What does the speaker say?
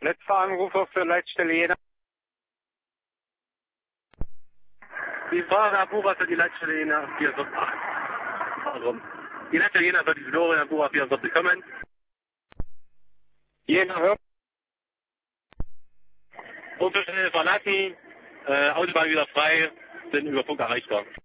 Letzter Anrufer für Leitstelle Jena. Die Frage Abura für die Leitstelle Jena 448. Also, die Leitstelle Jena für die Florian Abura 44 kommen. Jena hört. Und verlassen, Autobahn wieder frei, sind über Funk erreichbar.